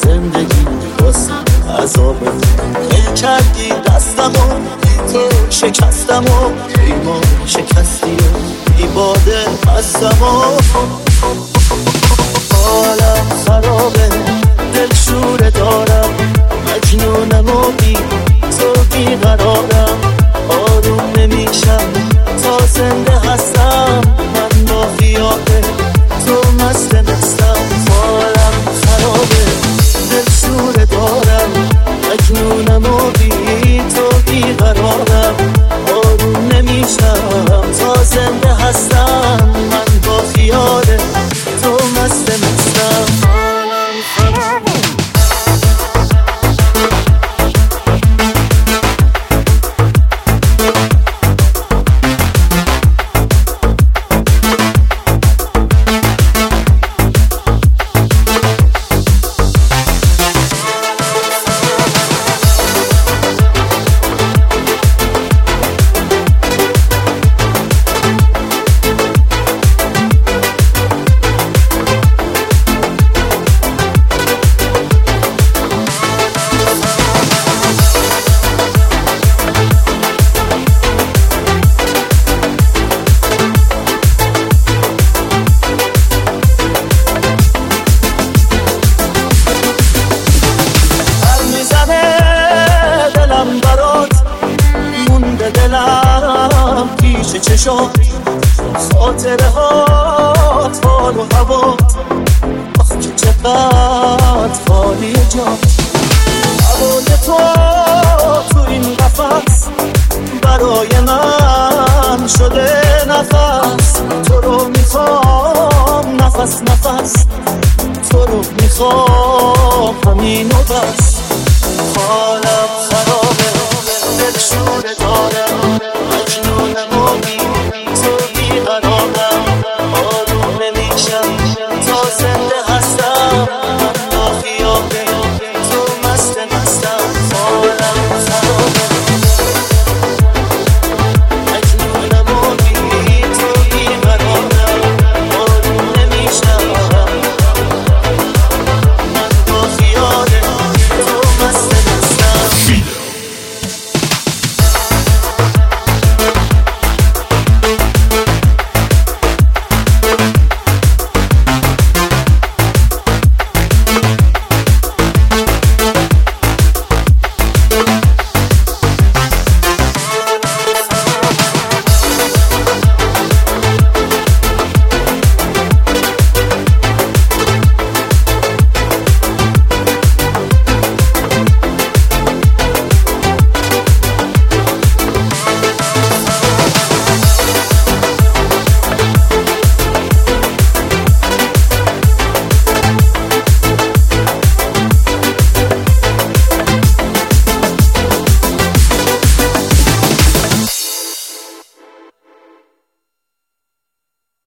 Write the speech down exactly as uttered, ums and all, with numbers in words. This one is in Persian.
زندگی واسه عذابه. ول کردی دستمو بی تو شکستمو، پیمان شکستی و بی باده بستمو. حالم خرابه دل شوره دارم، مجنونم و بی تو بیقرارم. آروم نمیشم تا زنده هستم، من با خیال تو مست مستم. حالم خرابه دل شوره دارم، مجنونم و بی تو بیقرارم. آروم نمیشم تا زنده هستم، من با خیال تو مست مستم. حالم خرابه. دلم پیش چشات خاطره هات، حال و هوات آخ که چقدر خالی جات. هوای تو تو این قفس برای من شده نفس. تو رو میخوام نفس نفس، تو رو میخوام همین و بس. حالم خرابه دل شوره دارم، مجنونم